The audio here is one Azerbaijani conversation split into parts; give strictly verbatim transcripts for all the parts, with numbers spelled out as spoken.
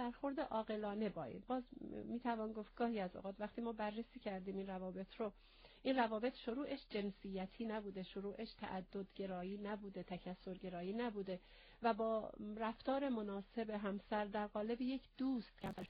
برخورد عاقلانه باید. باز میتوان گفت گاهی از اوقات وقتی ما بررسی کردیم این روابط رو، این روابط شروعش جنسیتی نبوده، شروعش تعددگرایی نبوده، تکثرگرایی نبوده و با رفتار مناسب همسر در قالب یک دوست که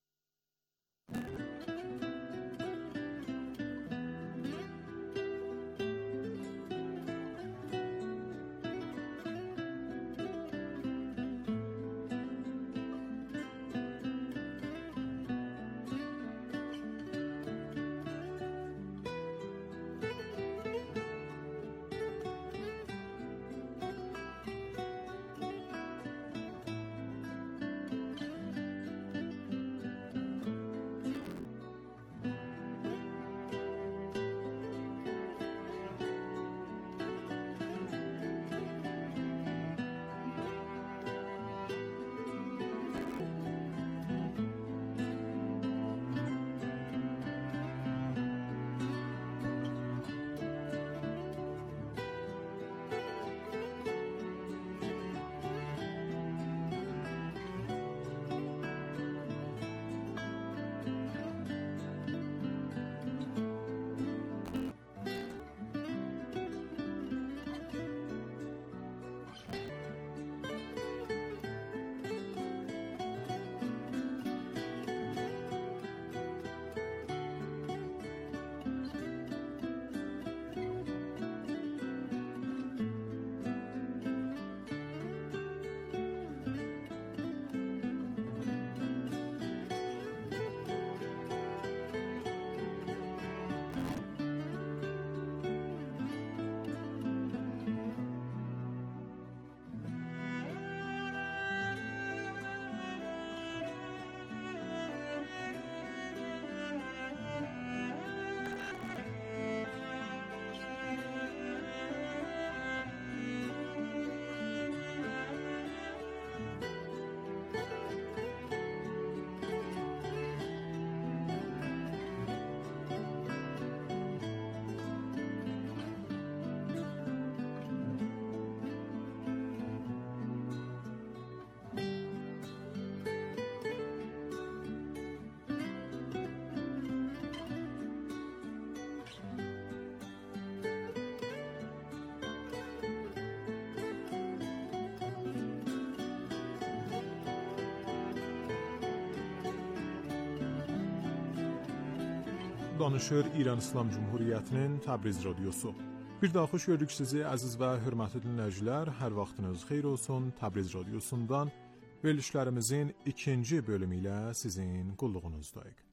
Danışır İran İslam Cumhuriyyətinin Təbriz radiosu. Bir daha xoş gördük sizi əziz və hörmətli dinləyicilər. Hər vaxtınız xeyir olsun. Təbriz radiosundan verilişlərimizin ikinci bölümü ilə sizin qulluğunuzdayıq.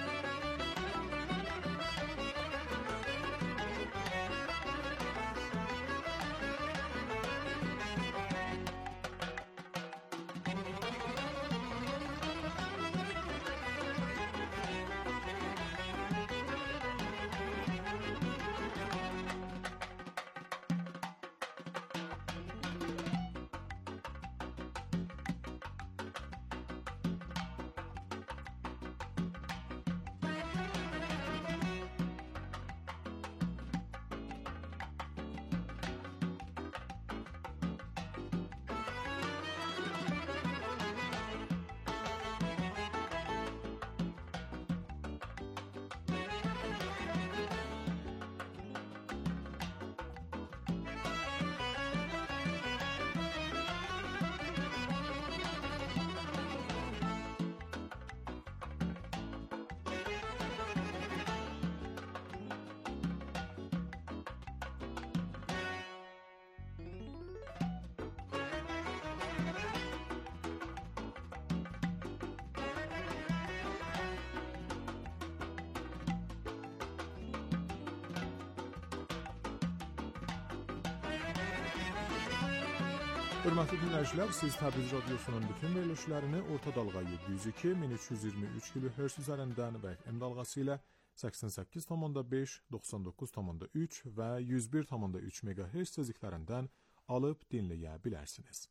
Hörmətli dinləyicilər, siz Təbriz radiosunun bütün verilişlərini orta dalğa yeddi yüz iki min üç yüz iyirmi üç kilohertz üzərindən və F M dalğası ilə səksən səkkiz nöqtə beş, doxsan doqquz nöqtə üç və yüz bir nöqtə üç megahertz tezliklərindən alıb dinləyə bilərsiniz.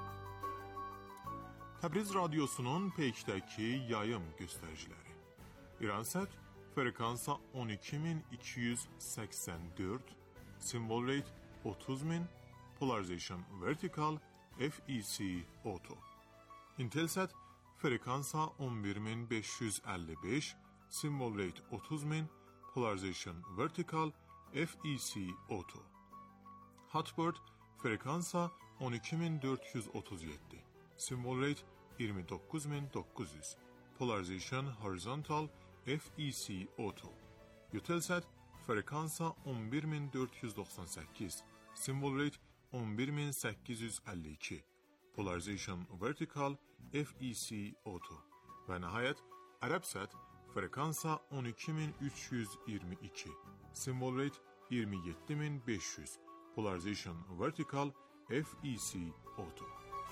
Təbriz radiosunun peykdəki yayım göstəriciləri. İransat frekansa on iki bin iki yüz seksen dört, symbol rate otuz bin, polarization vertical, F E C auto. Intelsat frekansa on bir bin beş yüz elli beş, symbol rate otuz bin, polarization vertical, F E C auto. Hotbird frekansa on iki bin dört yüz otuz yedi, symbol rate yirmi dokuz bin dokuz yüz, polarization horizontal, F E C auto. Eutelsat frekansa on bir bin dört yüz doksan sekiz, symbol rate on bir bin sekiz yüz elli iki, polarization vertical, F E C auto. Ve nihayet Arabsat frekansa on iki bin üç yüz yirmi iki, symbol rate yirmi yedi bin beş yüz, polarization vertical, F E C auto.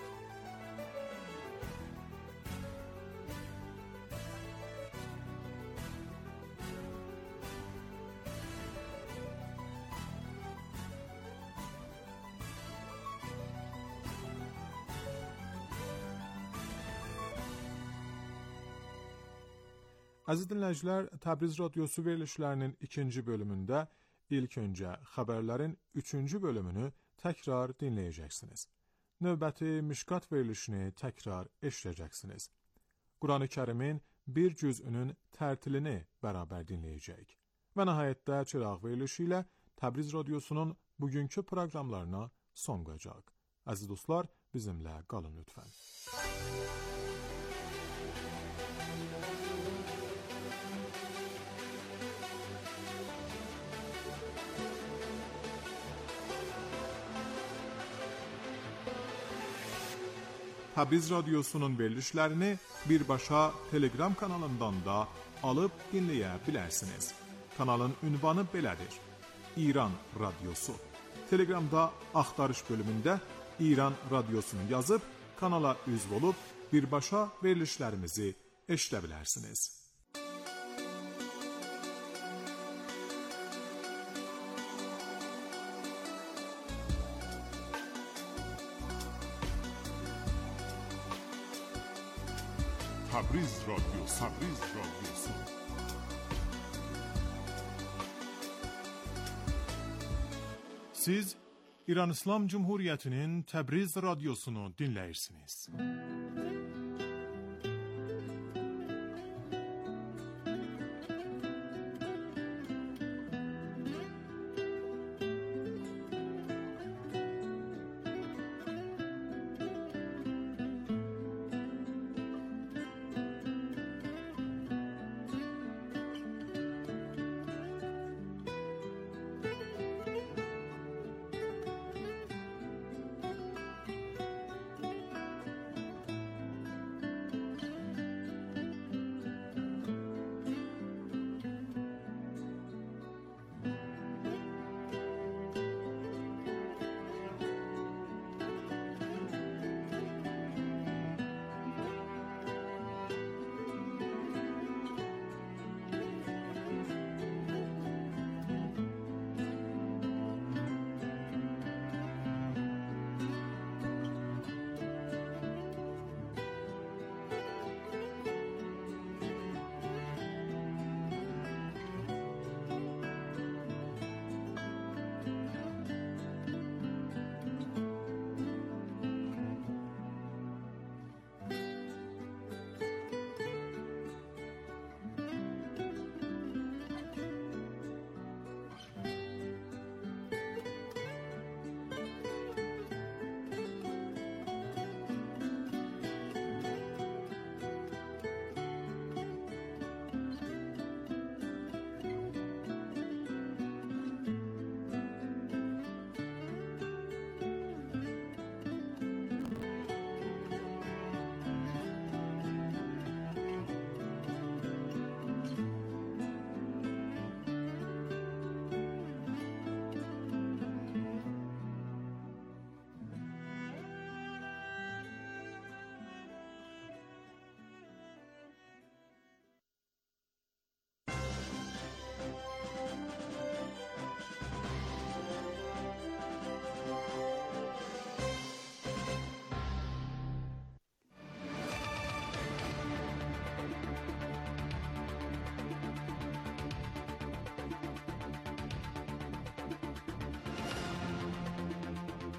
Aziz dinləyicilər, Təbriz Radyosu verilişlərinin ikinci bölümündə ilk öncə xəbərlərin üçüncü bölümünü təkrar dinləyəcəksiniz. Növbəti Mişqat verilişini təkrar eşidəcəksiniz. Quran-ı Kərimin bir cüzünün tərtilini bərabər dinləyəcəyik. Və nəhayətdə çıraq verilişi ilə Təbriz Radyosunun bugünkü proqramlarına son qoyacaq. Aziz dostlar, bizimlə qalın lütfən. Təbriz Radyosunun verilişlərini birbaşa Telegram kanalından da alıb dinləyə bilərsiniz. Kanalın ünvanı belədir: İran Radyosu. Telegramda axtarış bölümündə İran Radyosunu yazıb kanala üzv olub birbaşa verilişlərimizi eşidə bilərsiniz. Təbriz Radyosu, Təbriz Radyosu. Siz İran İslam Cumhuriyyətinin Təbriz Radyosunu dinləyirsiniz.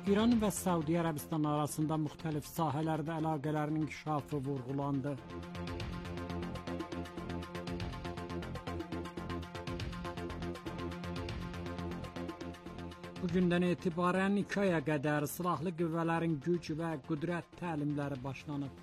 İran və Səudiyyə Ərəbistan arasında müxtəlif sahələrdə əlaqələrin inkişafı vurğulandı. Bugündən etibarən iki aya qədər silahlı qüvvələrin güc və qüdrət təlimləri başlanıb.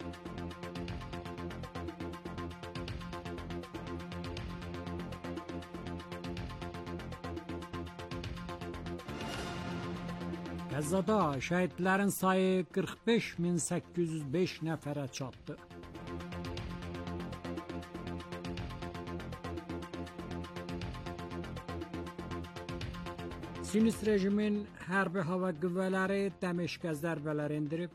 Qəzzada şəhidlərin sayı qırx beş min səkkiz yüz beş nəfərə çatdı. Siyonist rejimin hərbi hava qüvvələri Dəməşqə zərbələr endirib.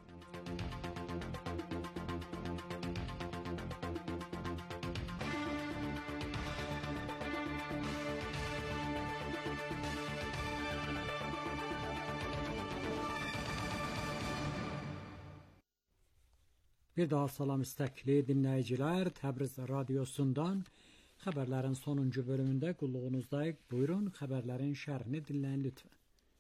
Bir daha salam istəkli dinləyicilər, Təbriz radiosundan xəbərlərin sonuncu bölümündə qulluğunuzdayıq. Buyurun, xəbərlərin şərhini dinləyin lütfən.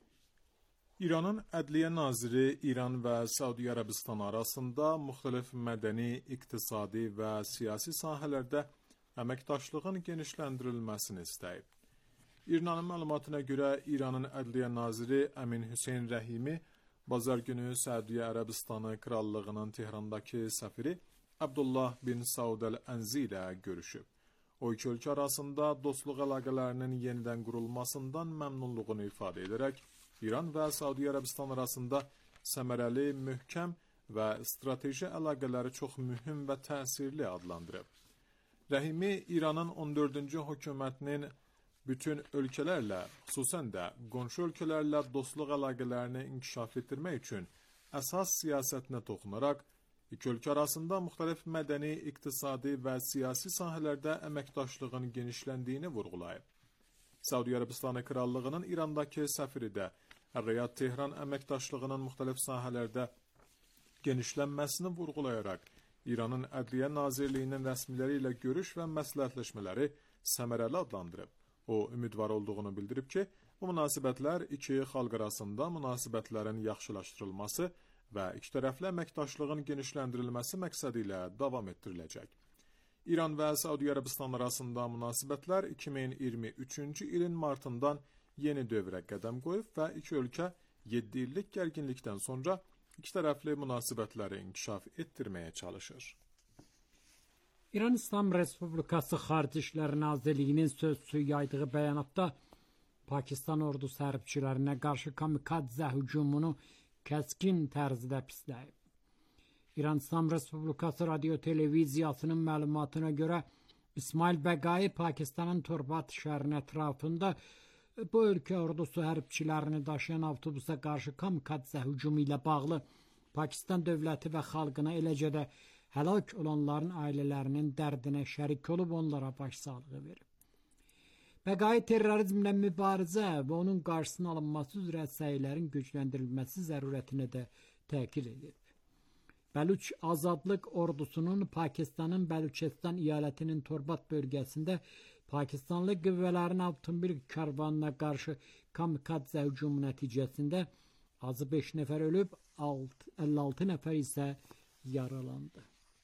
İranın Ədliyyə Naziri İran və Səudiyyə Ərəbistan arasında müxtəlif mədəni, iqtisadi və siyasi sahələrdə əməkdaşlığın genişləndirilməsini istəyib. İranın məlumatına görə İranın Ədliyyə Naziri Əmin Hüseyn Rəhimi Bazar günü Səudiyyə Ərəbistanı Krallığının Tehrandakı səfiri Abdullah bin Saud Əl-Ənzi ilə görüşüb. O iki ölkə arasında dostluq əlaqələrinin yenidən qurulmasından məmnunluğunu ifadə edərək, İran və Səudiyyə Ərəbistan arasında səmərəli, möhkəm və strateji əlaqələri çox mühüm və təsirli adlandırıb. Rəhimi İranın on dördüncü hökumətinin bütün ölkələrlə, xüsusən də qonşu ölkələrlə dostluq əlaqələrini inkişaf etdirmək üçün əsas siyasətinə toxunaraq, iki ölkə arasında müxtəlif mədəni, iqtisadi və siyasi sahələrdə əməkdaşlığın genişləndiyini vurğulayıb. Səudiyyə Ərəbistanı Krallığının İrandakı səfiri də Riyad Tehran əməkdaşlığının müxtəlif sahələrdə genişlənməsini vurğulayaraq, İranın Ədliyyə Nazirliyinin rəsmiləri ilə görüş və məsləhətləşmələri səmərəli adlandırıb. O, ümidvar olduğunu bildirib ki, bu münasibətlər iki xalq arasında münasibətlərin yaxşılaşdırılması və iki tərəfli əməkdaşlığın genişləndirilməsi məqsədi ilə davam etdiriləcək. İran və Səudiyyə Ərəbistan arasında münasibətlər iki min iyirmi üçüncü ilin martından yeni dövrə qədəm qoyub və iki ölkə yeddi illik gərginlikdən sonra iki tərəfli münasibətləri inkişaf etdirməyə çalışır. İran İslam Respublikası Xarici İşlər Nazirliyinin sözçüsü yaydığı bəyanatda Pakistan ordusu hərbçilərinə qarşı kamikadzə hücumunu kəskin tərzdə pisləyib. İran İslam Respublikası Radio Televiziyasının məlumatına görə İsmail Bəqai Pakistanın Torbat şəhərinin ətrafında bu ölkə ordusu hərbçilərini daşıyan avtobusa qarşı kamikadzə hücumu ilə bağlı Pakistan dövləti və xalqına, eləcə də həlak olanların ailələrinin dərdinə şərik olub onlara başsağlığı verib. Bəqai terrorizmlə mübarizə və onun qarşısının alınması üzrə səylərin gücləndirilməsi zərurətini də təkid edib. Bəluç Azadlıq ordusunun Pakistanın Bəluçistan əyalətinin Torbat bölgəsində Pakistanlı qüvvələrin avtomobil karvanına qarşı kamikadzə hücumu nəticəsində azı beş nəfər ölüb, əlli altı nəfər isə yaralandı.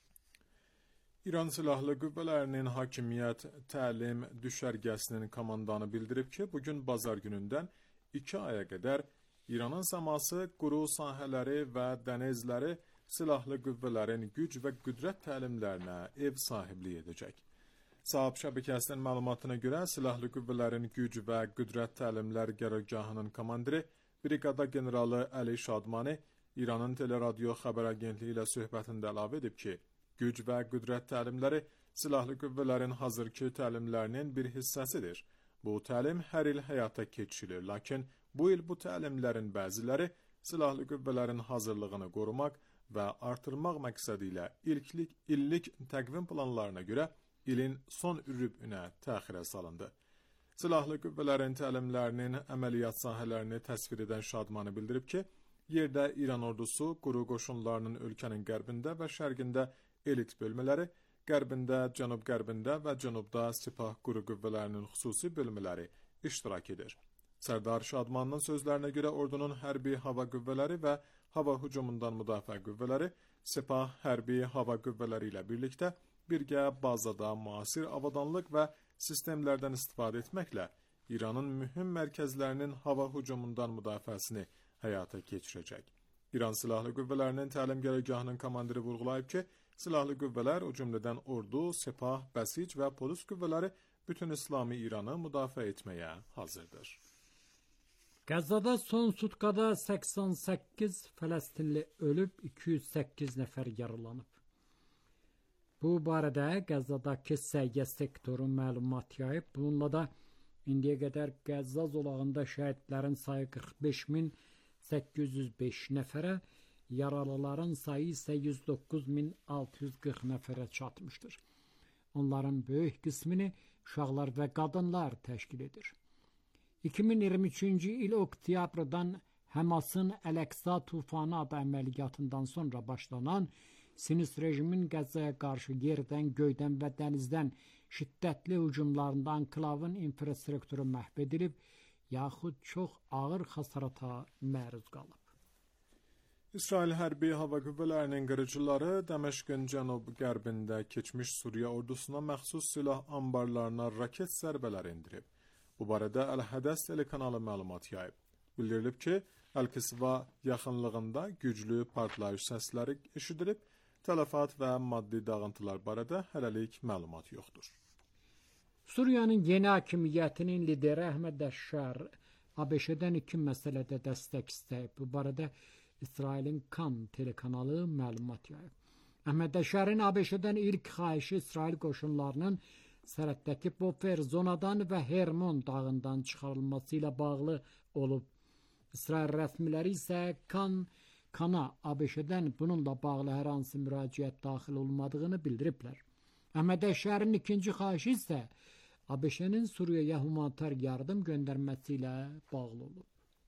İran Silahlı Qüvvələrinin Hakimiyyət Təlim Düşərgəsinin komandanı bildirib ki, bugün bazar günündən iki aya qədər İranın səması, quru sahələri və dənizləri silahlı qüvvələrin güc və qüdrət təlimlərinə ev sahibliyi edəcək. Sahab şəbəkəsinin məlumatına görə silahlı qüvvələrin güc və qüdrət təlimlər qərargahının komandiri Briqada generalı Əli Şadmani İranın Teleradio xəbər agentliyi ilə söhbətində əlavə edib ki, güc və qüdrət təlimləri silahlı qüvvələrin hazırki təlimlərinin bir hissəsidir. Bu təlim hər il həyata keçirilir, lakin bu il bu təlimlərin bəziləri silahlı qüvvələrin hazırlığını qorumaq və artırmaq məqsədi ilə ilklik, illik təqvim planlarına görə ilin son rübünə təxirə salındı. Silahlı qüvvələrin təlimlərinin əməliyyat sahələrini təsvir edən Şadmani bildirib ki, yerdə İran ordusu quru qoşunlarının ölkənin qərbində və şərqində elit bölmələri, qərbində, cənub-qərbində və cənubda Sipah quru qüvvələrinin xüsusi bölmələri iştirak edir. Sərdar Şadmanın sözlərinə görə ordunun hərbi hava qüvvələri və hava hücumundan müdafiə qüvvələri Sepah hərbi hava qüvvələri ilə birlikdə birgə bazada müasir avadanlıq və sistemlərdən istifadə etməklə İranın mühüm mərkəzlərinin hava hücumundan müdafiəsini həyata keçirəcək. İran Silahlı Qüvvələrinin təlim qərargahının komandiri vurğulayıb ki, silahlı qüvvələr, o cümlədən ordu, Sepah, Bəsic və polis qüvvələri bütün İslami İranı müdafiə etməyə hazırdır. Qəzzada son sutkada səksən səkkiz Fələstinli ölüb, iki yüz səkkiz nəfər yaralanıb. Bu barədə Qəzzadakı səhiyyə sektoru məlumat yayıb. Bununla da indiyə qədər Qəzza zolağında şəhidlərin sayı qırx beş min səkkiz yüz beş nəfərə, yaralıların sayı isə yüz doqquz min altı yüz qırx nəfərə çatmışdır. Onların böyük qismini uşaqlar və qadınlar təşkil edir. iki min iyirmi üçüncü il oktyabrdan Həmasın Əl-Əqsa tufanı adı əməliyyatından sonra başlanan Sinist rejimin Qəzzaya qarşı yerdən, göydən və dənizdən şiddətli hücumlarında anklavın infrastrukturu məhv edilib, yaxud çox ağır xəsarata məruz qalıb. İsrail hərbi hava qüvvələrinin qırıcıları Dəməşqin cənub-qərbində keçmiş Suriya ordusuna məxsus silah ambarlarına raket zərbələr endirib. Bu barədə Əl-Hədəs telekanalı məlumat yayıb. Bildirilib ki, Əl-Kisva yaxınlığında güclü partlayış səsləri eşidilib, tələfat və maddi dağıntılar barədə hələlik məlumat yoxdur. Suriyanın yeni hakimiyyətinin lideri Əhməd Əşşar A B Ş-dən iki məsələdə dəstək istəyib. Bu barədə İsrailin Kan telekanalı məlumat yayıb. Əhməd Əşşarın A B Ş-dən ilk xahişi İsrail qoşunlarının sərhəddəki Bofer zonadan və Hermon dağından çıxarılması ilə bağlı olub. İsrail rəsmiləri isə Kan Kana A B Ş-dən bununla bağlı hər hansı müraciət daxil olmadığını bildiriblər. Əhməd Əşşarın ikinci xahişi isə A B Ş-nin Suriyaya humanitar yardım göndərməsi ilə bağlı olub.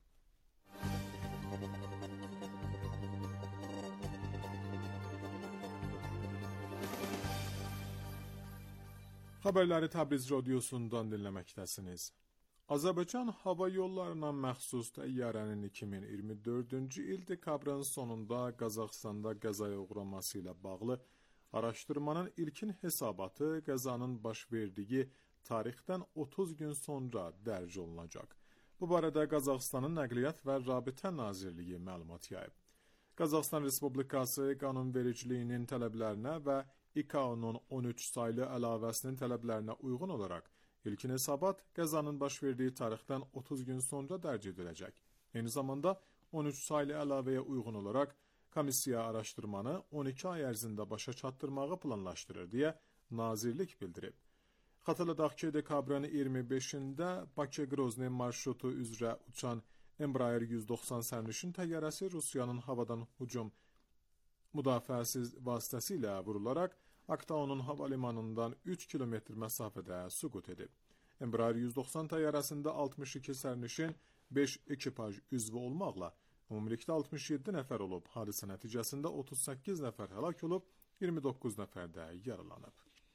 Xəbərləri Təbriz radiosundan dinləməkdəsiniz. Azərbaycan hava yollarına məxsus təyyarənin iki min iyirmi dördüncü il dekabrın sonunda Qazaxstanda qəzaya uğraması ilə bağlı araşdırmanın ilkin hesabatı qəzanın baş verdiyi tarixdən otuz gün sonra dərc olunacaq. Bu barədə Qazaxstanın Nəqliyyat və Rabitə Nazirliyi məlumat yayıb. Qazaxstan Respublikası qanunvericiliyinin tələblərinə və İ K A O-nun on üç saylı əlavəsinin tələblərinə uyğun olaraq ilkin hesabat qəzanın baş verdiyi tarixdən otuz gün sonra dərc ediləcək. Eyni zamanda on üç saylı əlavəyə uyğun olaraq komissiya araşdırmanı on iki ay ərzində başa çatdırmağı planlaşdırır deyə nazirlik bildirib. Xatırladaq ki, dekabrın iyirmi beşində Bakı-Qrozny marşrutu üzrə uçan Embraer yüz doxsan sərnişin təyyarəsi Rusiyanın havadan hücum müdafiəsiz vasitəsilə vurularaq Aktaunun hava limanından üç kilometr məsafədə süqut edib. Embraer yüz doxsan təyyarəsində altmış iki sərnişin, beş ekipaj üzvü olmaqla ümumilikdə altmış yeddi nəfər olub. Hadisə nəticəsində otuz səkkiz nəfər həlak olub, iyirmi doqquz nəfər də yaralanıb.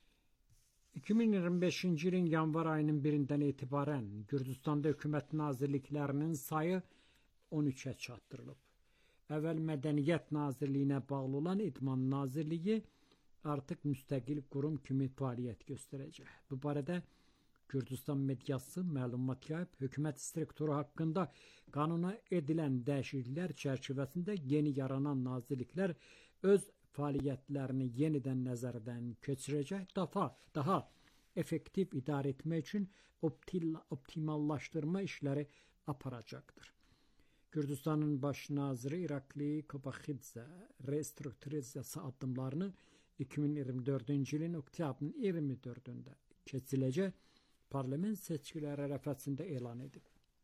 iki min iyirmi beşinci ilin yanvar ayının birindən etibarən Gürcüstanda hökumət nazirliklərinin sayı on üçə çatdırılıb. Əvvəl Mədəniyyət Nazirliyinə bağlı olan İdman Nazirliyi artıq müstəqil qurum kimi fəaliyyət göstərəcək. Bu barədə Gürcüstan mediası məlumat yayıb, hökumət strukturu haqqında qanuna edilən dəyişikliklər çərçivəsində yeni yaranan nazirliklər öz fəaliyyətlərini yenidən nəzərdən keçirəcək, daha, daha effektiv idarə etmək üçün optimallaşdırma işləri aparacaqdır. Gürcüstanın baş naziri İrakli Kobaxidze restrukturizasiya addımlarını iki min iyirmi dördüncü ilin oktyabrın iyirmi dördündə keçiriləcək parlament seçkiləri ərəfəsində elan edib.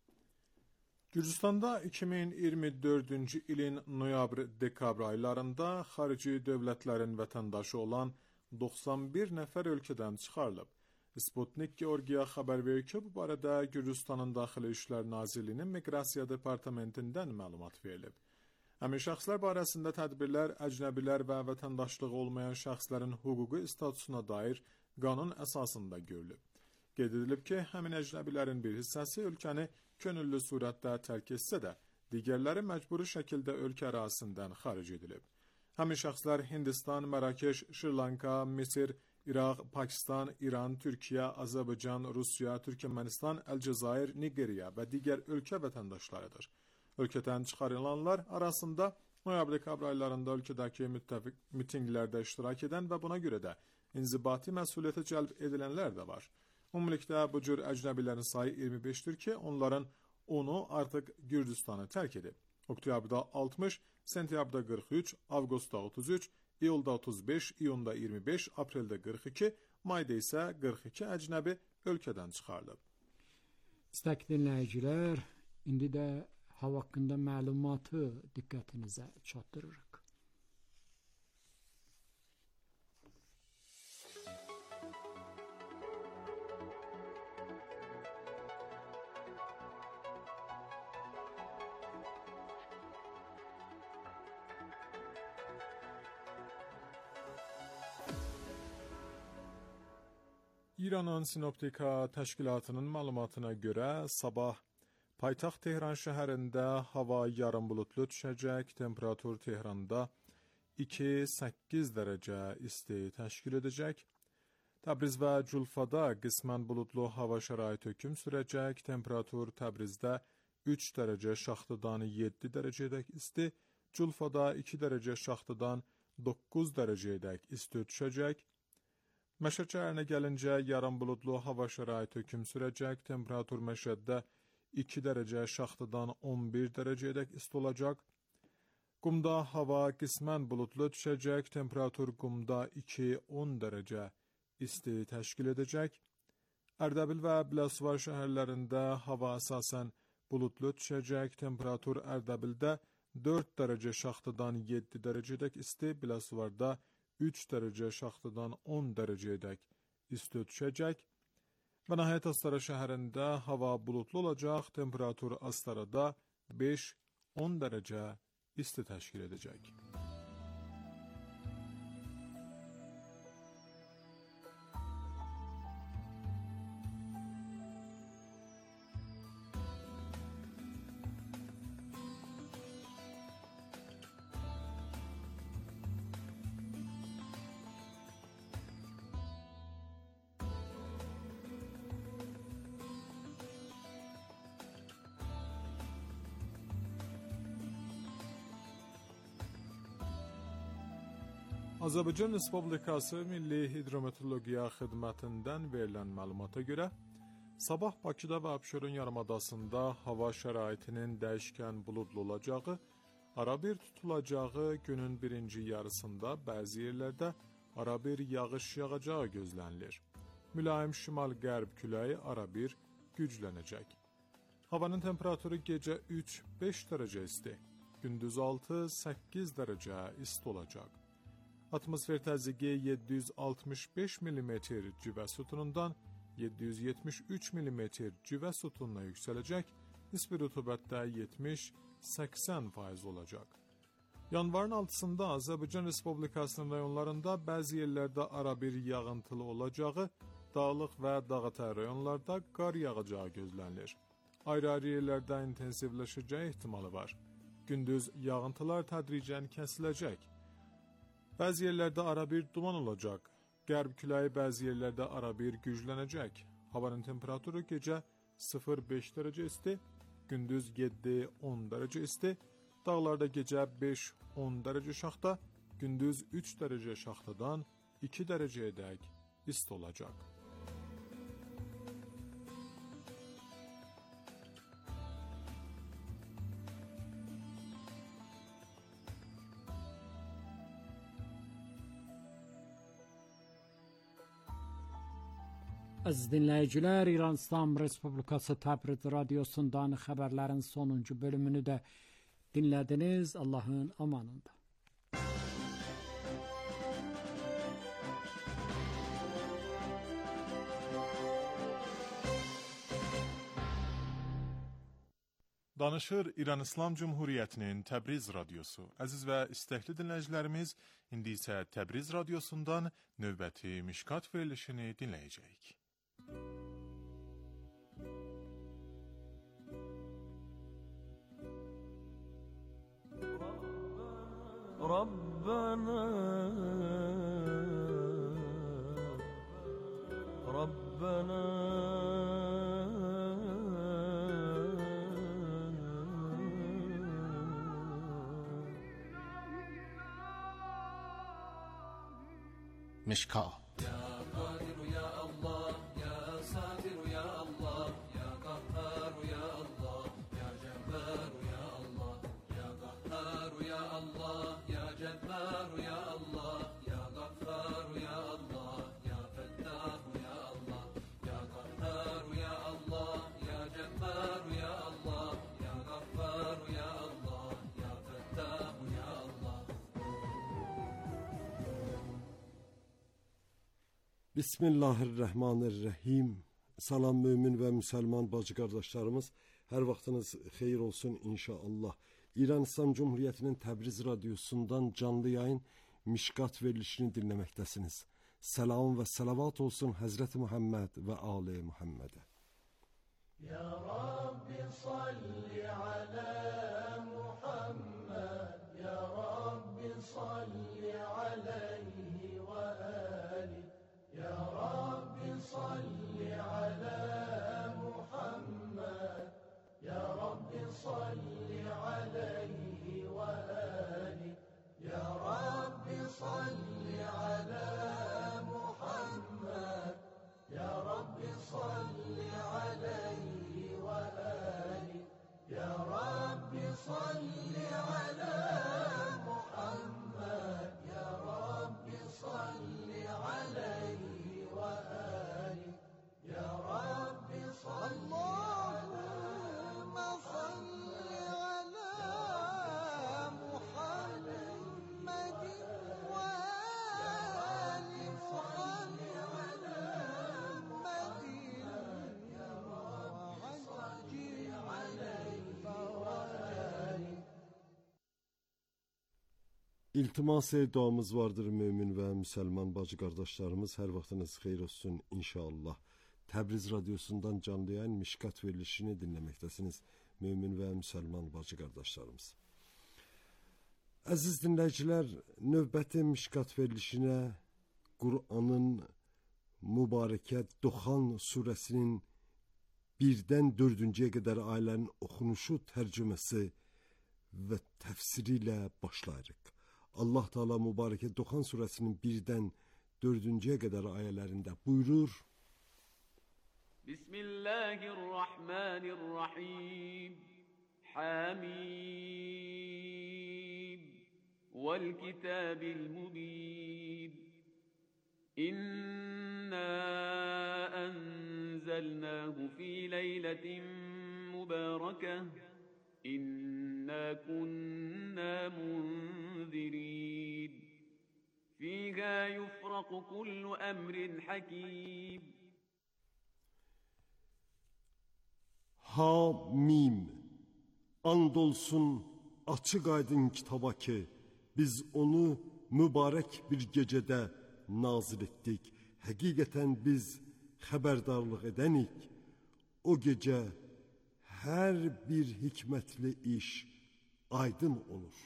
Gürcüstanda iki min iyirmi dördüncü ilin noyabr-dekabr aylarında xarici dövlətlərin vətəndaşı olan doxsan bir nəfər ölkədən çıxarılıb. Sputnik Georgiya xəbər verir ki, bu barədə Gürcüstanın Daxili İşlər Nazirliyinin Miqrasiya Departamentindən məlumat verilib. Həmin şəxslər barəsində tədbirlər əcnəbilər və vətəndaşlığı olmayan şəxslərin hüquqi statusuna dair qanun əsasında görülüb. Qeyd edilib ki, həmin əcnəbilərin bir hissəsi ölkəni könüllü surətdə tərk etsə də, digərləri məcburi şəkildə ölkə ərazisindən xaric edilib. Həmin şəxslər Hindistan, Mərakeş, Şri-Lanka, Misir, İraq, Pakistan, İran, Türkiyə, Azərbaycan, Rusiya, Türkmənistan, Əlcəzair, Nigeriya və digər ölkə vətəndaşlarıdır. Ölkədən çıxarılanlar arasında noyabr-dekabr aylarında ölkədəki müttəfiq mitinqlərdə iştirak edən və buna görə də inzibati məsuliyyətə cəlb edilənlər də var. Ümumilikdə bu cür əcnəbilərin sayı iyirmi beşdir ki, onların onu artıq Gürcüstanı tərk edib. Oktyabrda altmış, sentyabrda qırx üç, avqustda otuz üç, iyulda otuz beş, iyunda iyirmi beş, apreldə qırx iki, mayda isə qırx iki əcnəbi ölkədən çıxarılıb. İstəkli dinləyicilər, indi də hava haqqında məlumatı diqqətinizə çatdırırıq. İranın Sinoptika təşkilatının məlumatına görə sabah paytaxt Tehran şəhərində hava yarım bulutlu düşəcək, temperatur Tehranda iki səkkiz dərəcə isti təşkil edəcək. Təbriz və Culfada qismən bulutlu hava şəraiti hökm sürəcək, temperatur Təbrizdə üç dərəcə şaxtadan yeddi dərəcədək isti, Culfada iki dərəcə şaxtadan doqquz dərəcədək isti düşəcək. Məşəd şəhərinə gəlincə, yarım bulutlu hava şəraiti hökm sürəcək, temperatur Məşəddə iki dərəcə şaxtadan on bir dərəcədək isti olacaq. Qumda hava qismən bulutlu düşəcək, temperatur Qumda iki on dərəcə isti təşkil edəcək. Ərdəbil və Biləsuvar şəhərlərində hava əsasən bulutlu düşəcək, temperatur Ərdəbildə dörd dərəcə şaxtadan yeddi dərəcədək isti, Biləsuvarda üç dərəcə şaxtadan on dərəcədək isti düşəcək. Və nəhayət Astara şəhərində hava bulutlu olacaq, temperatur Astarada beş on dərəcə isti təşkil edəcək. Azərbaycan Respublikası Milli Hidrometeorologiya Xidmətindən verilən məlumata görə, sabah Bakıda və Abşeron yarımadasında hava şəraitinin dəyişkən buludlu olacağı, arabir tutulacağı, günün birinci yarısında bəzi yerlərdə arabir yağış yağacağı gözlənilir. Mülayim şimal-qərb küləyi arabir güclənəcək. Havanın temperaturu gecə üç beş dərəcə isti, gündüz altı səkkiz dərəcə isti olacaq. Atmosfer təzyiqi yeddi yüz altmış beş millimetr civə sütunundan yeddi yüz yetmiş üç millimetr civə sütununa yüksələcək, nisbi rütubətdə yetmiş səksən faiz olacaq. Yanvarın altısında Azərbaycan Respublikasının rayonlarında bəzi yerlərdə arabir yağıntılı olacağı, dağlıq və dağətər rayonlarda qar yağacağı gözlənilir. Ayrı-ayrı yerlərdə intensivləşəcəyi ehtimalı var. Gündüz yağıntılar tədricən kəsiləcək. Bəzi yerlərdə arabir duman olacaq. Qərb küləyi bəzi yerlərdə arabir güclənəcək. Havanın temperaturu gecə sıfır beş dərəcə isti, gündüz yeddi on dərəcə isti, dağlarda gecə beş on dərəcə şaxta, gündüz üç dərəcə şaxtadan iki dərəcəyədək isti olacaq. Əziz dinləyicilər, İran İslam Respublikası Təbriz radiosundan xəbərlərin sonuncu bölümünü də dinlədiniz. Allahın amanında. Danışır İran İslam Cumhuriyyətinin Təbriz radiosu. Əziz və istəkli dinləyicilərimiz, indi isə Təbriz radiosundan növbəti Mişkat verilişini dinləyəcəyik. ربنا ربنا مشکا Bismillahirrahmanirrahim. Salam mümin və müsəlman bacı qardaşlarımız, hər vaxtınız xeyir olsun inşallah. İran İslam Cumhuriyyətinin Təbriz radiosundan canlı yayın Mişkat verilişini dinləməkdəsiniz. Salam və salavat olsun Həzrəti Muhammed və Ali Muhammedə. Ya Rabbi salli ala Muhammed, Ya Rabbi salli alayhi və ali. Ya Rabbi salli ala Muhammed, Ya Rabbi salli alayhi və ali. Ya Rabbi salli ala Muhammed, Ya Rabbi salli alayhi və ali. Ya Rabbi salli ala Muhammed, Ya Rabbi salli alayhi və ali. Ya Rabbi salli Allahümme salli ala Muhammedin və ali salli ala Muhammedin ya Rabbi salli alayhi və ali. İltimas duamız vardır mümin və müsəlman bacı qardaşlarımız. Hər vaxtınız xeyir olsun inşallah. Təbriz radiosundan canlı yayın Mişkat verilişini dinləməkdəsiniz mümin və müsəlman bacı qardaşlarımız. Əziz dinləyicilər, növbəti Mişkat verilişinə Qur'anın mübarəkət Duxan surəsinin birdən dördüncüyə qədər ayələrin oxunuşu, tərcüməsi və təfsiri ilə başlayırıq. Allah Teala mübarəkət Duxan surəsinin birdən dördüncüyə qədər ayələrində buyurur: Bismillahirrahmanirrahim. Hamim. Vel kitabil mubin. İnna enzelnahu fi leyletin mübarekeh. İnna kunna munzirin. Fiha yufraku kullu emrin hakim. Hamim. Andolsun açıq aydın kitaba ki, biz onu mübarək bir gecədə nazil etdik. Həqiqətən biz xəbərdarlıq edənik. O gecə hər bir hikmətli iş aydın olur.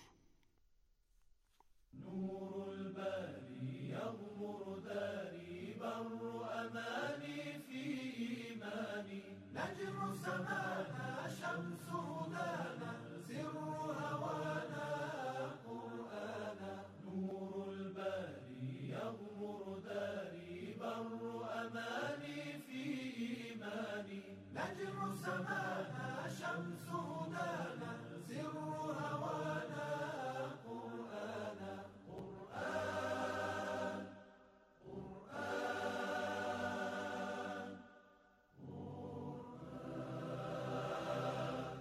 Nurul bari yağmur dari barru amani fi imani. Necru semana şemsu hudana sirru havana Kur'ana. Nurul bari yağmur dari barru amani fi imani. Necru semana şemsu hudana sirru havana Kur'ana. Kur'an, Kur'an, Kur'an.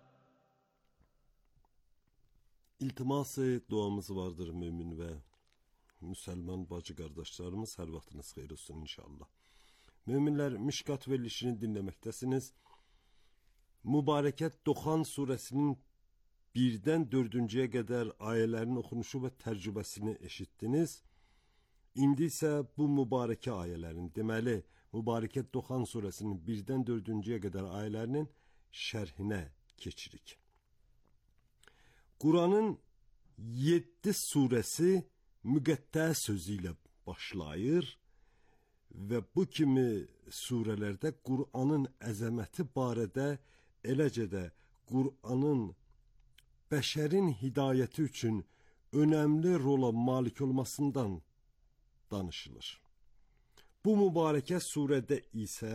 İltiması duamız vardır mümin və müsəlman bacı qardaşlarımız. Hər vaxtınız xeyir olsun inşallah. Müminlər, Mişkat verilişini dinləməkdəsiniz. Mübarəkət Duxan surəsinin birdən dördüncüyə qədər ayələrin oxunuşu və tərcüməsini eşitdiniz. İndi isə bu mübarəkə ayələrin, deməli, Mübarəkət Duxan surəsinin birdən dördüncüyə qədər ayələrinin şərhinə keçirik. Quranın yeddi surəsi müqəddəs sözü ilə başlayır və bu kimi surələrdə Qur'anın əzəməti barədə, eləcə də Qur'anın bəşərin hidayəti üçün önəmli rola malik olmasından danışılır. Bu mübarəkə surədə isə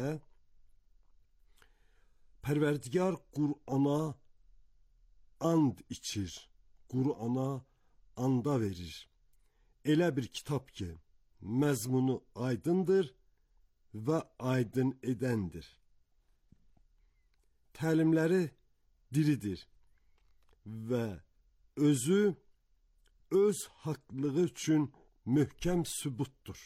Pərverdigar Qur'ana and içir, Qur'ana anda verir. Elə bir kitab ki, məzmunu aydındır və aydın edəndir. Təlimləri diridir və özü öz haqlığı üçün möhkəm sübutdur.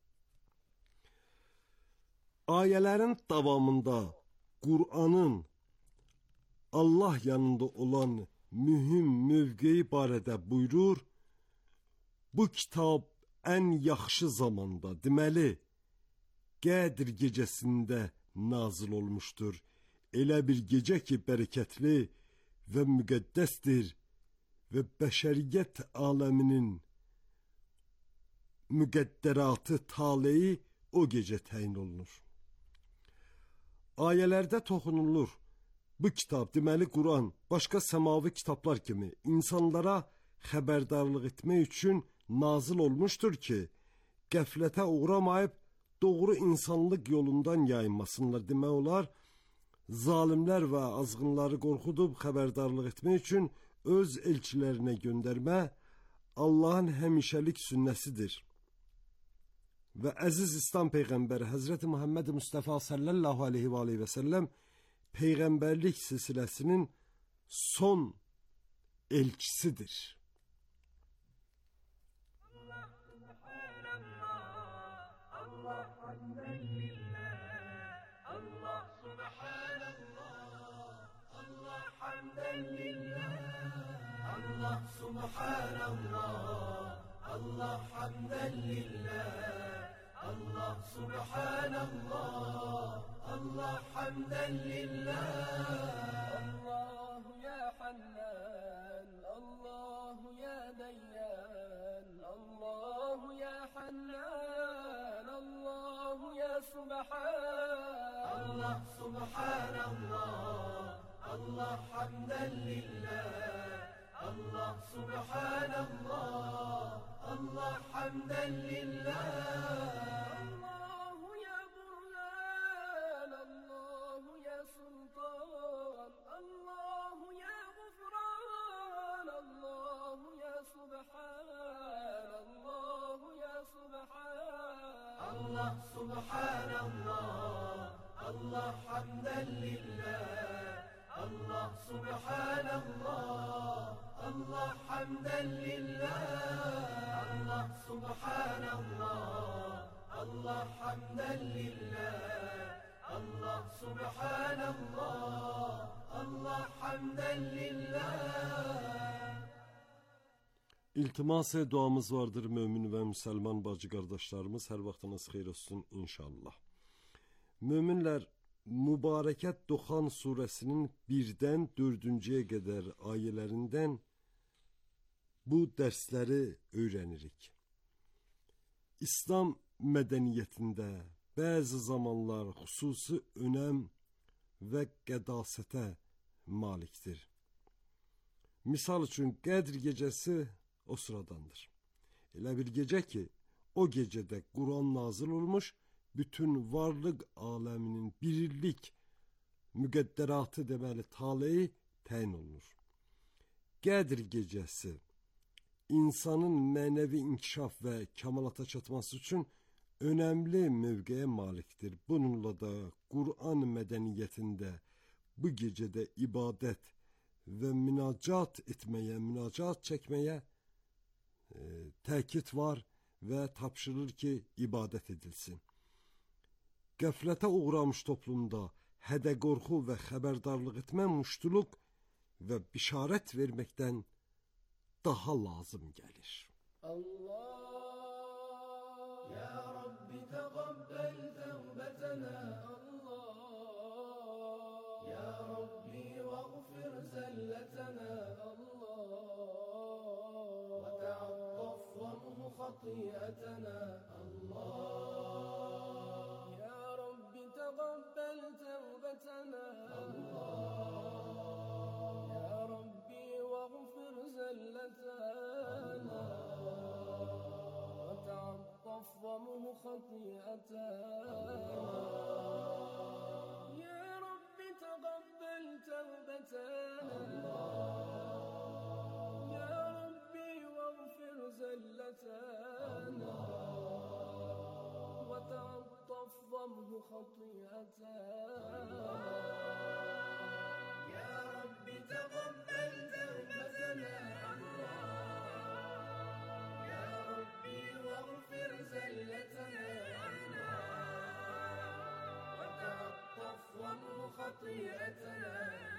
Ayələrin davamında Qur'anın Allah yanında olan mühüm mövqeyi barədə buyurur, bu kitab ən yaxşı zamanda, deməli, Qədr gecəsində nazil olmuşdur. Elə bir gecə ki, bərəkətli və müqəddəsdir və bəşəriyyət aləminin müqəddəratı, taleyi o gecə təyin olunur. Ayələrdə toxunulur. Bu kitab, deməli Qur'an, başqa səmavi kitablar kimi insanlara xəbərdarlıq etmək üçün nazil olmuşdur ki, qəflətə uğramayıb doğru insanlıq yolundan yayınmasınlar. Demək olar, zalimlər və azğınları qorxudub xəbərdarlıq etmək üçün öz elçilərinə göndərmə Allahın həmişəlik sünnəsidir. Və əziz İslam Peyğəmbəri Həzrəti Muhammed Mustafa sallallahu aleyhi və aleyhi və səlləm Peyğəmbərlik silsiləsinin son elçisidir. Allah subhanallah, Allah hamden lillah. Allah subhanallah, Allah hamden lillah. Allahu ya Hannan, Allahu ya Dayyan, Allahu ya Hannan, Allahu ya Subhan. Allah subhanallah, Allah hamden lillah. Allah subhanallah, Allah hamden lillah. Allahu ya Burhan, Allahu ya Sultan, Allahu ya Gufran, Allahu ya Subhan, Allahu ya Subhan. Allah subhanallah, Allah hamden lillah. Allah subhanallah, Allah hamden lillah. Allah subhanallah, Allah hamden lillah. Allah subhanallah, Allah hamden lillah. İltimas-ı duamız vardır mömin ve Müslüman bacı kardeşlerimiz. Her vaxtınız xeyir olsun inşallah. Möminlər, Mübarəkət Duxan surəsinin birdən dördüncüyə qədər ayələrindən bu dərsləri öyrənirik. İslam mədəniyyətində bəzi zamanlar xüsusi önəm və qədasətə malikdir. Misal üçün, Qədr gecəsi o sıradandır. Elə bir gecə ki, o gecədə Quran nazil olmuş, bütün varlıq aləminin birlik müqəddəratı deməli taleyi təyin olunur. Qədr gecəsi insanın mənəvi inkişaf və kəmalata çatması üçün önəmli mövqeyə malikdir. Bununla da Quran mədəniyyətində bu gecədə ibadət və münacat etməyə, münacat çəkməyə e, təkid var və tapşırır ki, ibadət edilsin. Qəflətə uğramış toplumda hədə qorxu və xəbərdarlıq etmə muştuluq və bişarət verməkdən daha lazım gəlir. Allah, ya Rabbi təqabbel təvbətənə. Allah, ya Rabbi vəğfir zəlletənə. Allah, və tə'attaf və ذلتنا الله يا رب تقبل توبتنا الله يا ربي واغفر زلتنا وتعطف ومه خطيئتنا يا رب تقبل توبتنا يا ربي واغفر زلتنا وتعطف ومه خطيئتنا يا رب تقبل توبتنا يا ربي واغفر زلتنا وتعطف ومه خطيئتنا.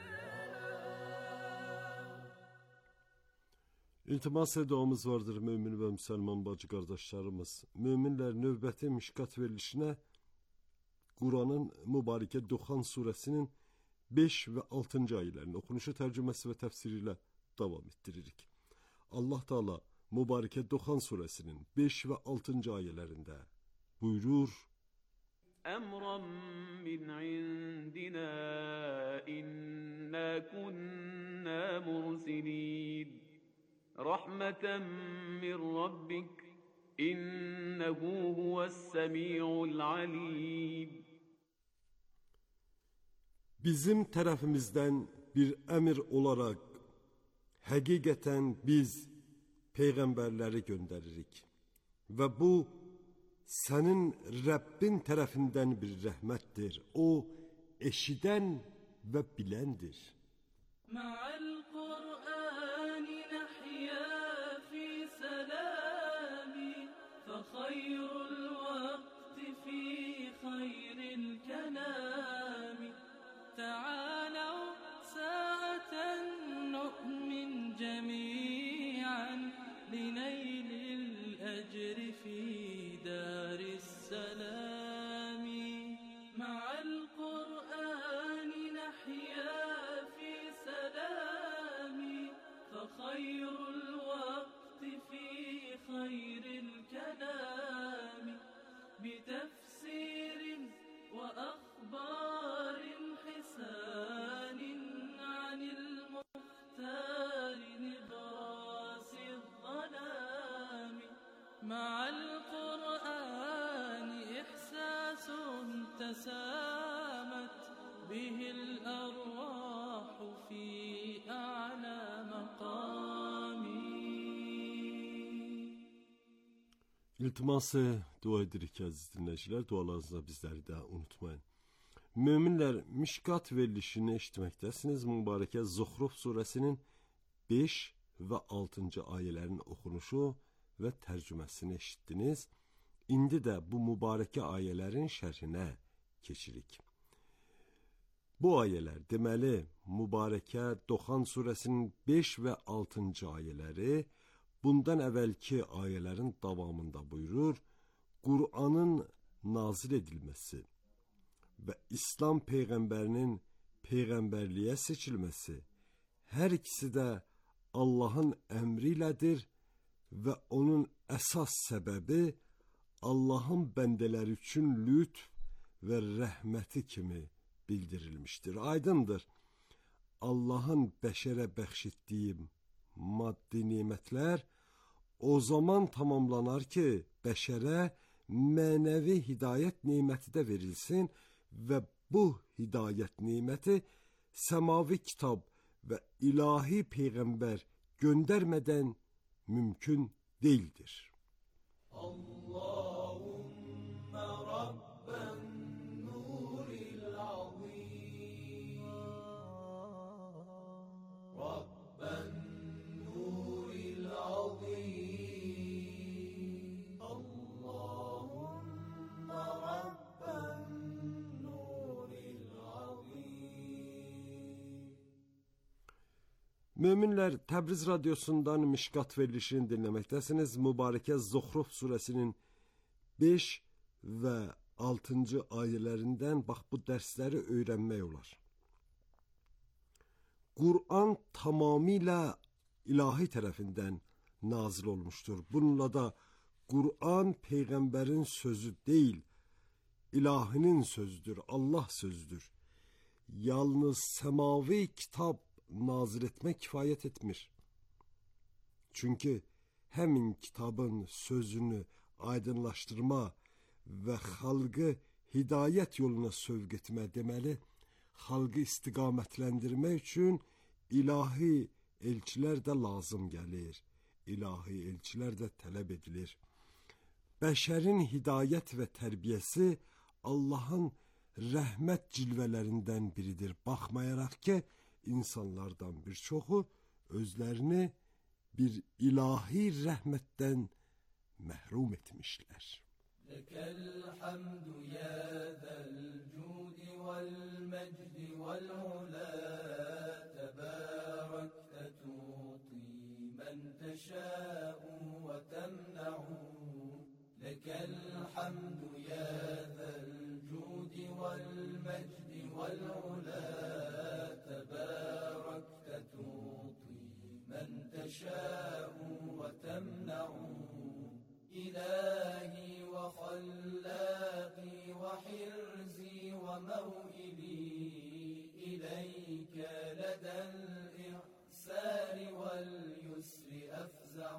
İltimas duamız vardır mümin ve Müslüman bacı kardeşlerimiz. Müminler növbəti mişkat verilişine Kur'an'ın mübareke Duhan suresinin beş ve altıncı ayelerini okunuşu, tercümesi ve tefsiriyle devam ettiririk. Allah Teala mübareke Duhan suresinin beş ve altıncı ayelerinde buyurur: Emran min indina inna kunna mursilin. Rahmeten min rabbik innehu huves-semi'ul alim. Bizim tərəfimizdən bir əmir olaraq həqiqətən biz peyğəmbərləri göndəririk və bu sənin Rəbbin tərəfindən bir rəhmətdir. O eşidən və biləndir. Ma'al Qur'ani nahya fi salami fa khayrul waqti fi khayril kalami ta'alaw sa'atan nu'min jami'an linaylil ajri fi daris salami ma'al Qur'ani nahya خير الوقت في خير الكلام بتفسير وأخبار حسان عن المختار نبراس الظلام مع القرآن إحساس تسامت به الأرواح في أعلى İltiması dua edirik əziz dinləyicilər, dualarınızla bizləri də unutmayın. Möminlər mişkat verilişini eşitməkdəsiniz. Mübarəkə Zuhruf surəsinin beş və altıncı ayələrin oxunuşu və tərcüməsini eşitdiniz. İndi də bu mübarəkə ayələrin şərhinə keçirik. Bu ayələr, deməli, mübarəkə Duhan surəsinin beş və altıncı ayələri bundan əvvəlki ayələrin davamında buyurur, Qur'anın nazil edilməsi və İslam peyğəmbərinin peyğəmbərliyə seçilməsi hər ikisi də Allahın əmri ilədir və onun əsas səbəbi Allahın bəndələri üçün lütf və rəhməti kimi bildirilmişdir. Aydındır, Allahın bəşərə bəxş etdiyi maddi nimətlər o zaman tamamlanar ki, bəşərə mənəvi hidayət niməti də verilsin və bu hidayət niməti səmavi kitab və ilahi peyğəmbər göndərmədən mümkün deyildir. Allahümme Rabben nuril azim Rabben nuril azim Allahümme Rabben nuril azim. Möminlər, Təbriz radiosundan Mişkat verilişini dinləməkdəsiniz. Mübarəkə Zuhruf surəsinin beş və altıncı ayələrindən bax bu dərsləri öyrənmək olar. Qur'an tamamilə ilahi tərəfindən nazil olmuşdur. Bununla da Kur'an peygamberin sözü değil, ilahinin sözdür, Allah sözdür. Yalnız semavi kitap nazil etmek kifayet etmir. Çünkü hemin kitabın sözünü aydınlaştırma ve halkı hidayet yoluna sövq etmə deməli, halkı istiqamətləndirmək üçün ilahi elçilər də lazım gəlir. İlahi elçilər də tələb edilir. Bəşərin hidayət və tərbiyəsi Allahın rəhmət cilvələrindən biridir. Baxmayaraq ki, insanlardan bir çoxu özlərini bir ilahi rəhmətdən məhrum etmişlər. Lekəl hamdu ya zəl cudi vəl məcdi vəl ulə təbərəkdə tuti mən təşəu və təmnəu. Lekəl hamdu ya zəl cudi vəl məcdi vəl ulə təbərəkdə tuti mən təşəu və təmnəu. إلهي وخلاقي وحرزي وموئلي إليك لدى الإحسان واليسر أفزع.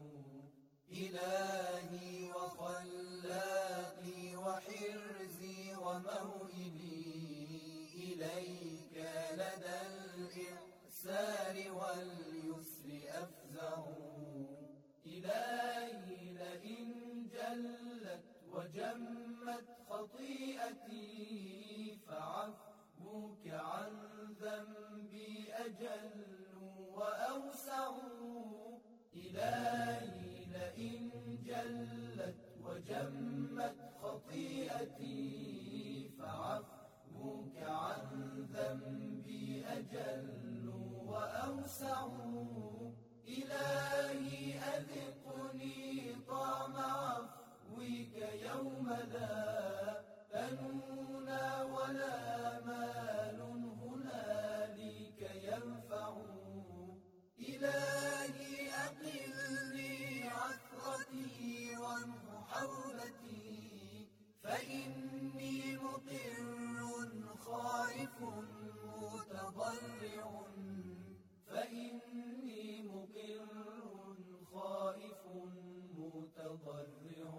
إلهي وخلاقي وحرزي وموئلي إليك لدى الإحسان واليسر أفزع. إلهي لئن جلت وجمت خطيئتي فعفوك عن ذنبي أجل وأوسع. إلهي لئن جلت وجمت خطيئتي فعفوك عن ذنبي أجل وأوسع. إلهي أذقني طعم عفوك يوم لا بنون ولا مال هنالك ينفع. إلهي أقلني عثرتي وامح حولتي فإني مقر خائف متضرع. فإني مقر خائف متضرع.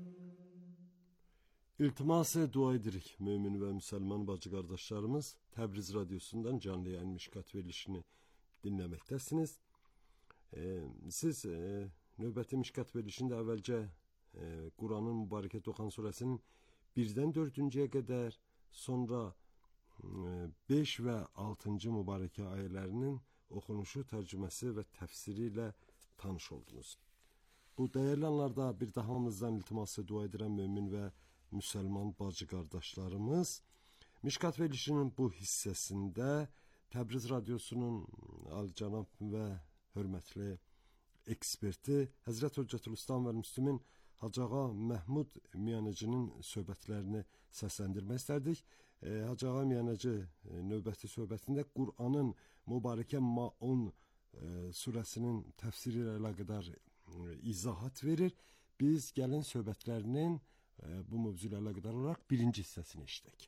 İltimas-ı dua edirik mümin ve Müslüman bacı kardeşlerimiz. Təbriz Radyosu'ndan canlı yayın Mişkat verilişini dinləməkdəsiniz. Ee, siz e, növbəti Mişkat verilişində əvvəlcə e, Quranın Mübarəkə Toxan surəsinin birdən dördüncüyə qədər, sonra e, beş və altıncı mübarəkə ayələrinin oxunuşu, tərcüməsi və təfsiri ilə tanış oldunuz. Bu dəyərli anlarda bir daha hamınızdan iltiması dua edirəm mümin və Müslüman bacı qardaşlarımız. Mişkat verilişinin bu hissəsində Təbriz Radyosu'nun alicənab və hörmətli eksperti Həzrət Hüccətülislam və Müslümin Hacı Ağa Məhmud Miyanəcinin söhbətlərini səsləndirmək istərdik. E, Hacı Ağa Miyanəci e, növbəti söhbətində Qur'anın Mübarəkə Maun e, surəsinin təfsiri ilə əlaqədar e, izahat verir. Biz gəlin söhbətlərinin e, bu mövzu ilə əlaqədar olaraq birinci hissəsini eşitdik.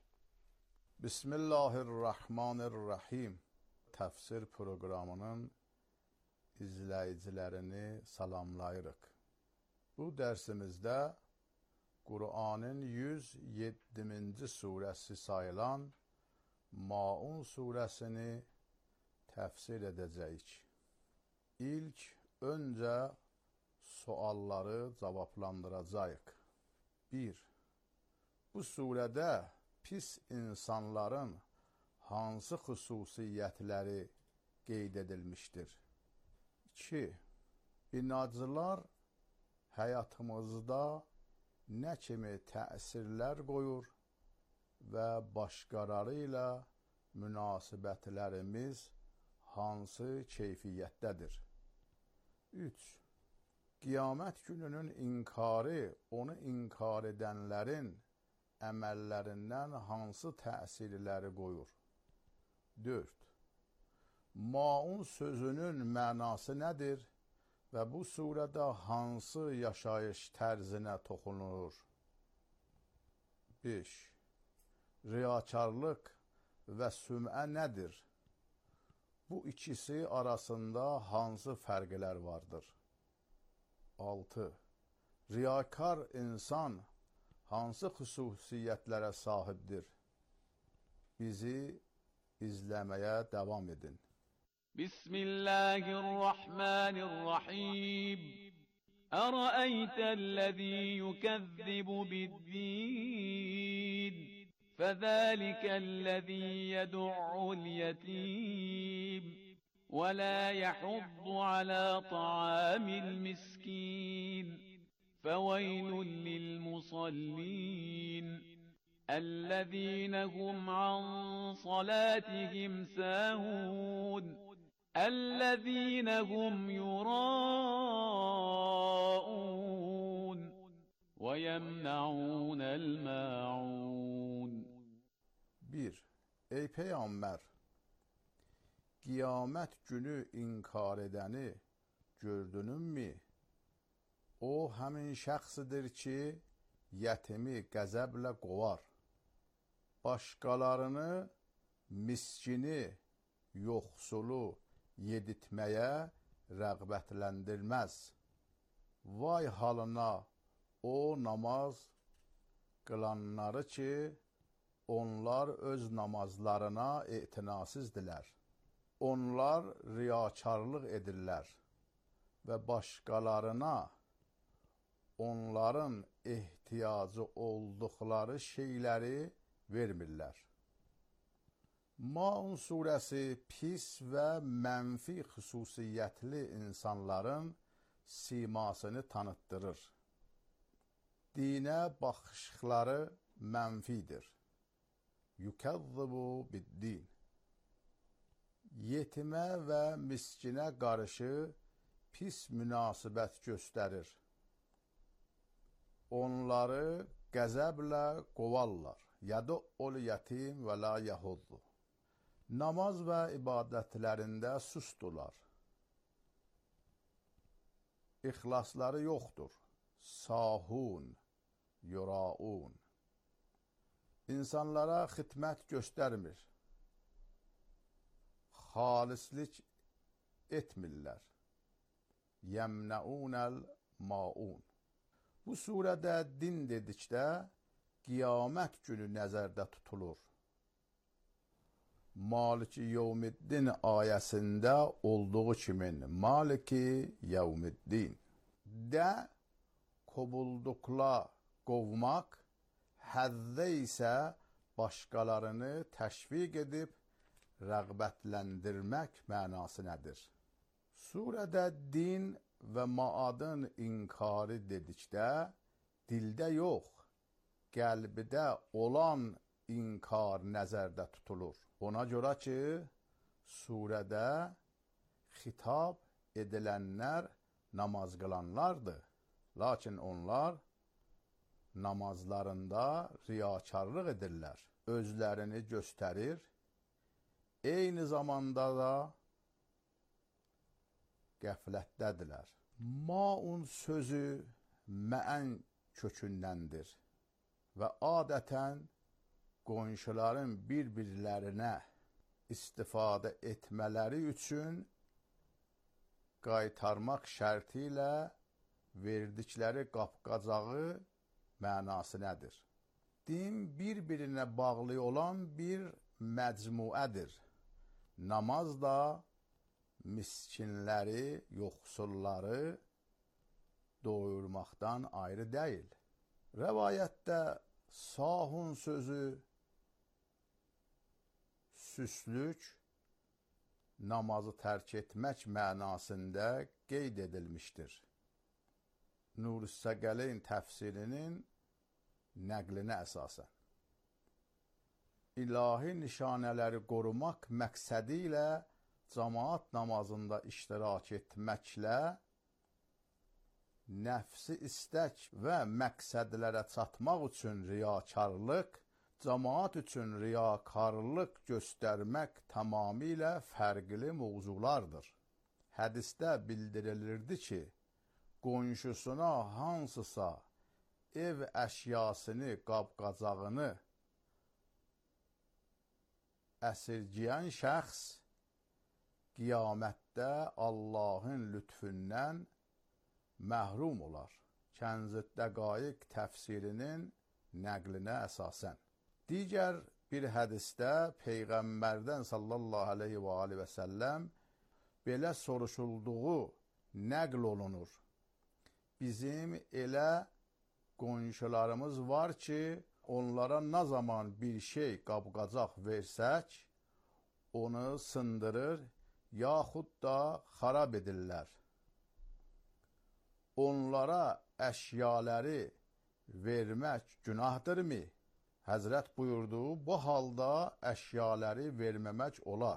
Bismillahirrahmanirrahim. Təfsir proqramının izləyicilərini salamlayırıq. Bu dərsimizdə Qur'anın yüz yeddinci surəsi sayılan Maun surəsini təfsir edəcəyik. İlk öncə sualları cavablandıracağıq. bir. Bu surədə pis insanların hansı xüsusiyyətləri qeyd edilmişdir? iki. İnacılar həyatımızda nə kimi təsirlər qoyur və başqaları ilə münasibətlərimiz hansı keyfiyyətdədir? üç. Qiyamət gününün inkarı onu inkar edənlərin əməllərindən hansı təsirləri qoyur? dörd. Maun sözünün mənası nədir Və bu surədə hansı yaşayış tərzinə toxunur? beş. Riyakarlıq və sümə nədir? Bu ikisi arasında hansı fərqlər vardır? altı. Riyakar insan hansı xüsusiyyətlərə sahibdir? Bizi izləməyə davam edin. Bismillahirrahmanirrahim. أرأيت الذي يكذب بالدين فذلك الذي يدع اليتيم ولا يحض على طعام المسكين فويل للمصلين الذين هم عن صلاتهم ساهون الذين هم يراءون ويمنعون الماعون. bir. Ey Peyğəmbər, qiyamət günü inkar edəni gördününmü? O həmin şəxsidir ki, yətimi qəzəblə qovar, başqalarını, miskini, yoxsulu yeditməyə rəğbətləndirməz. Vay halına o namaz qılanları ki, onlar öz namazlarına etinasizdirlər. Onlar riyakarlıq edirlər və başqalarına onların ehtiyacı olduqları şeyləri vermirlər. Maun surəsi pis və mənfi xüsusiyyətli insanların simasını tanıtdırır. Dinə baxışları mənfidir. Yukəzzibu bid-din. Yetimə və miskinə qarşı pis münasibət göstərir. Onları qəzəblə qovarlar. Yəd'ul yetim və la yəhuddu. Namaz və ibadətlərində susdular. İxlasları yoxdur. Sahun, yuraun. İnsanlara xidmət göstərmir. Xalislik etmirlər. Yəmnəunəl maun. Bu surədə din dedikdə qiyamət günü nəzərdə tutulur. Maliki Yevmiddin ayəsində olduğu kimi Maliki Yevmiddin də qovulduqla qovmaq, həzdə isə başqalarını təşviq edib rəğbətləndirmək mənası nədir? Surədə din və maadın inkarı dedikdə dildə yox, qəlbdə olan inkar nəzərdə tutulur. Ona görə ki, surədə xitab edilənlər namaz qılanlardır. Lakin onlar namazlarında riyakarlıq edirlər. Özlərini göstərir, eyni zamanda da qəflətdədirlər. Maun sözü məən kökündəndir və adətən qonşuların bir-birlərinə istifadə etmələri üçün qaytarmaq şərti ilə verdikləri qapqacağı mənası nədir? Din bir-birinə bağlı olan bir məcmuədir. Namaz da miskinləri, yoxsulları doyurmaqdan ayrı deyil. Rəvayətdə sahun sözü süslük, namazı tərk etmək mənasında qeyd edilmişdir. Nur-i-Səqələyn təfsirinin nəqlinə əsasən. İlahi nişanələri qorumaq məqsədi ilə cəmaat namazında iştirak etməklə nəfsi istək və məqsədlərə çatmaq üçün riyakarlıq, cəmaat üçün riyakarlıq göstərmək tamamilə fərqli mövzulardır. hədisdə bildirilirdi ki, qonşusuna hansısa ev əşyasını, qab-qacağını əsirgəyən şəxs qiyamətdə Allahın lütfündən məhrum olar. Kənz-i Dəqaiq təfsirinin nəqlinə əsasən. Digər bir hədisdə Peyğəmbərdən sallallahu aleyhi və aleyhi və səlləm belə soruşulduğu nəql olunur. Bizim elə qonşularımız var ki, onlara nə zaman bir şey qab-qacaq versək, onu sındırır, yaxud da xarab edirlər. Onlara əşyaları vermək günahdırmı? Həzrət buyurdu, bu halda əşyaları verməmək olar.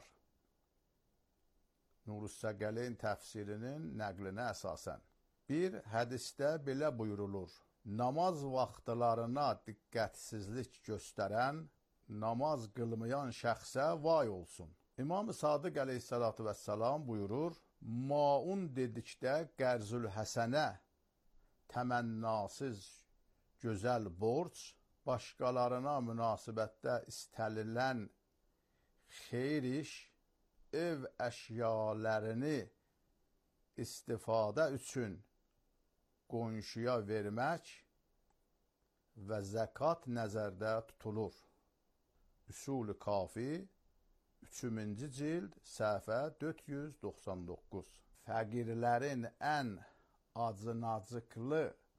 Nurüs-Səqələyn təfsirinin nəqlinə əsasən. Bir hədisdə belə buyurulur. Namaz vaxtlarına diqqətsizlik göstərən, namaz qılmayan şəxsə vay olsun. İmam Sadiq əleyhissalatu vəssalam buyurur, maun dedikdə qərzül həsənə, təmənnasız gözəl borc, başqalarına münasibətdə istənilən xeyir iş, ev əşyalarını istifadə üçün qonşuya vermək və zəkat nəzərdə tutulur. Üsul-i Kafi, üçüncü cild, səhifə dörd yüz doxsan doqquz. Fəqirlərin ən acınacıqlı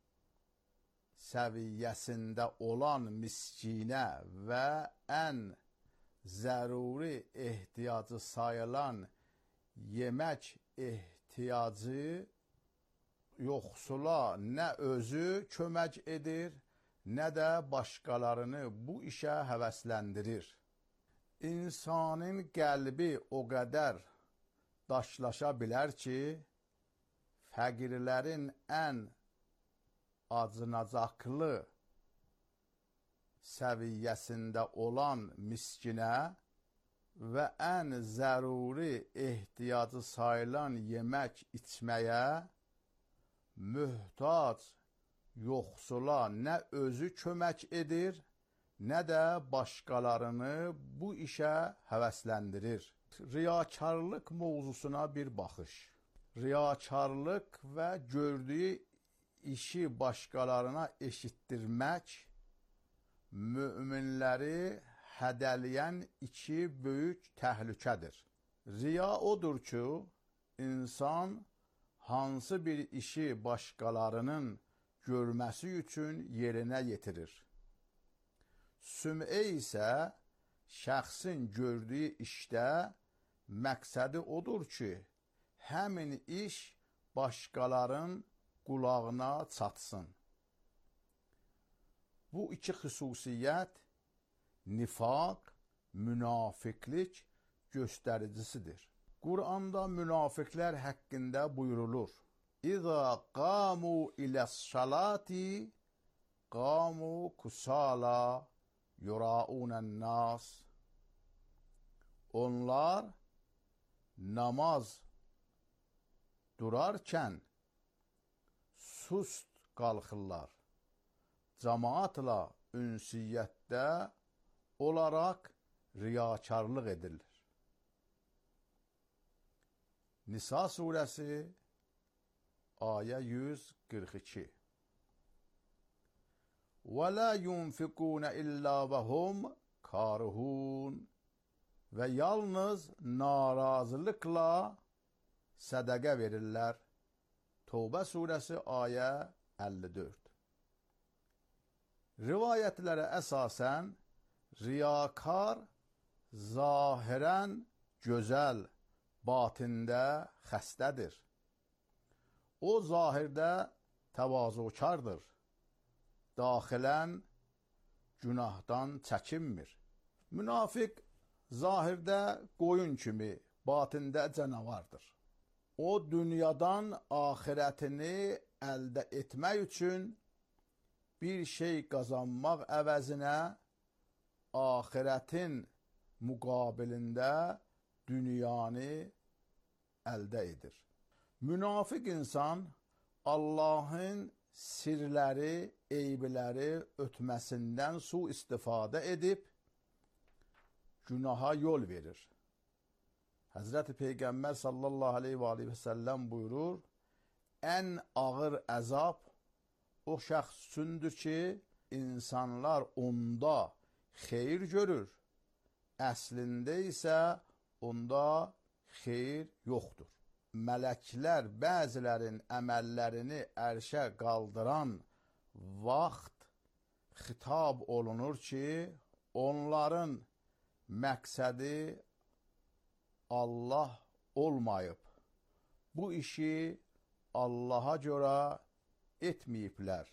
səviyyəsində olan miskinə və ən zəruri ehtiyacı sayılan yemək ehtiyacı yoxsula nə özü kömək edir, nə də başqalarını bu işə həvəsləndirir. İnsanın qəlbi o qədər daşlaşa bilər ki, fəqirlərin ən acınacaqlı səviyyəsində olan miskinə və ən zəruri ehtiyacı sayılan yemək içməyə mühtac yoxsula nə özü kömək edir, nə də başqalarını bu işə həvəsləndirir. Riyakarlıq mövzusuna bir baxış. Riyakarlıq və gördüyü işi başqalarına eşitdirmək möminləri hədələyən iki böyük təhlükədir. Riya odur ki, insan hansı bir işi başqalarının görməsi üçün yerinə yetirir. Süm'ə isə şəxsin gördüyü işdə məqsədi odur ki, həmin iş başqaların qulağına çatsın. Bu iki xüsusiyyət nifaq, münafiqlik göstəricisidir. Quranda münafiqlər haqqında buyurulur. İza qamu iləs-salati qamu kusala yuraunən nas. Onlar namaz durarkən sust qalxırlar. Cemaatla ünsiyyətdə olaraq riyakarlıq edilir. Nisa surəsi ayə yüz qırx iki. Və la yunfiqun illa və hum karihun. Və yalnız narazılıqla sədəqə verirlər. Tövbə surəsi ayə əlli dörd. Rivayətlərə əsasən riyakar zahirən gözəl, batində xəstədir. O zahirdə təvazukardır. Daxilən günahdan çəkinmir. Münafiq zahirdə qoyun kimi, batində canavardır. O dünyadan axirətini əldə etmək üçün bir şey qazanmaq əvəzinə axirətin müqabilində dünyanı əldə edir. Münafiq insan Allahın sirləri, eybləri ötməsindən su istifadə edib günaha yol verir. Həzrəti Peyğəmbər sallallahu aleyhi və aleyhi və səlləm buyurur, ən ağır əzab o şəxs üçündür ki, insanlar onda xeyir görür, əslində isə onda xeyir yoxdur. Mələklər bəzilərin əməllərini ərşə qaldıran vaxt xitab olunur ki, onların məqsədi Allah olmayıb. Bu işi Allaha görə etməyiblər.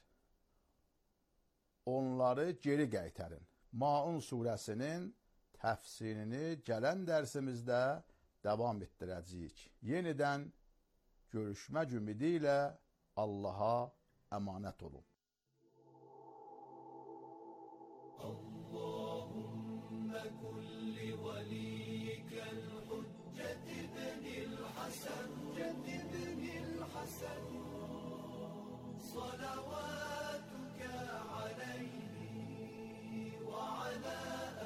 Onları geri qaytarın. Maun surəsinin təfsirini gələn dərsimizdə davam etdirəcəyik. Yenidən görüşmək ümidi ilə Allaha əmanət olun. Allahümme kulli velikel hüccet ibnil Hasan, ibnil Hasan, salavatuke aleyhi ve ala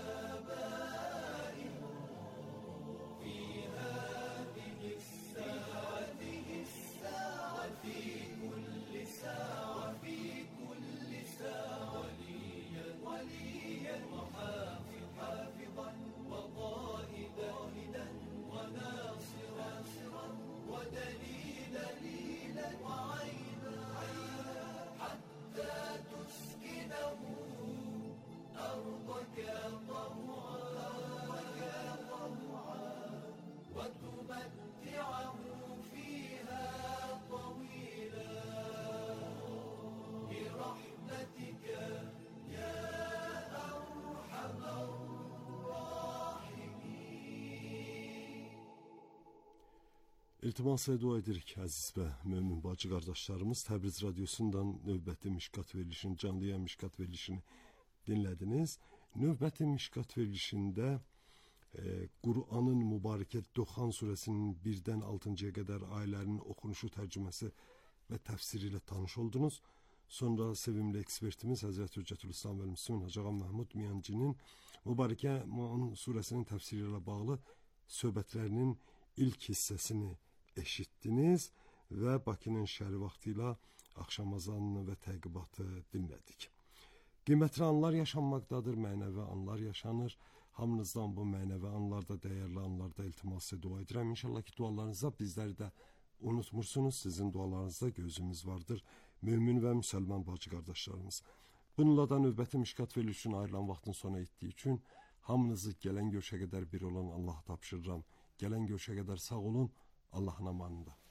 abai fi hadihi s-saati s-sa'a fi kulli sa'a fi kulli sa'a waliyan waliyan wa hafizan wa qaidan wa nasiran wa dalilan wa حتى تسكنه أرضك طوعا وتمتعه فيها طويلا برحمتك يا أرحم الراحمين. İltimas dua edirik əziz və mömin bacı qardaşlarımız. Təbriz radiosundan növbəti Mişkat verilişini, canlıya Mişkat verilişini dinlədiniz. Növbəti Mişkat verilişində e, Qur'anın mübarəkət Duhan surəsinin birdən altıncıya qədər ayələrinin oxunuşu, tərcüməsi və təfsiri ilə tanış oldunuz. Sonra sevimli ekspertimiz Həzrət Hüccətülislam və Müslümin Hacı Ağa Məhmud Miyancinin mübarəkə Maun surəsinin təfsiri ilə bağlı söhbətlərinin ilk hissəsini eşitdiniz və Bakının şəhəri vaxtı ilə axşam azanını və təqibatı dinlədik. Qiymətli anlar yaşanmaqdadır, mənəvi anlar yaşanır. Hamınızdan bu mənəvi anlarda, dəyərli anlarda iltiması dua edirəm. İnşallah ki, dualarınızda bizləri də unutmursunuz. Sizin dualarınızda gözümüz vardır. Mümin və müsəlman bacı qardaşlarımız. Bununla da növbəti Mişkat verilişinin ayrılan vaxtın sona etdiyi üçün hamınızı gələn görüşə qədər bir olan Allah'a tapşırıram. Gələn görüşə qədər sağ olun, Allahın amanında.